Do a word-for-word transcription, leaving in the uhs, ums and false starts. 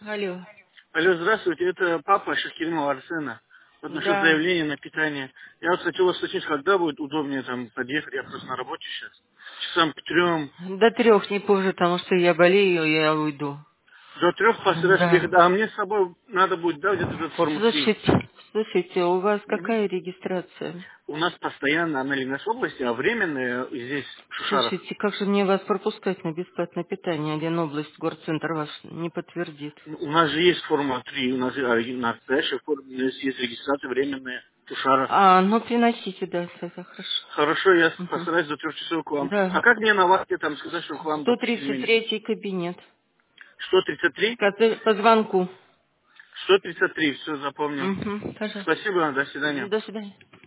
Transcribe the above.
Алло. Алло, здравствуйте, это папа Шахиринова Арсена. Вот насчет Да. заявления на питание. Я вот хотел вас спросить, когда будет удобнее там подъехать, я просто на работе сейчас. Часам к трем. До трех, не позже, потому что я болею, я уйду. До трех постараюсь Да. приехать. А мне с собой надо будет, да, где-то эту форму три. Слушайте, слушайте, у вас Мгм. какая регистрация? У нас постоянно она Ленинской области, а временная здесь, в Шушарах. Слушайте, как же мне вас пропускать на бесплатное питание? Ленобласть, горцентр вас не подтвердит. У нас же есть форма три, у нас и настоящая форма, у нас есть регистрация временная в Шушарах. А, ну приносите, да, это хорошо. Хорошо, я Угу. постараюсь до трех часов к вам. А Да. как мне на вас там сказать, что к вам, сто допустим, тридцать меня? третий кабинет. сто тридцать три? По по звонку. сто тридцать три, все запомнил. Угу, пожалуйста. Спасибо, до свидания. До свидания.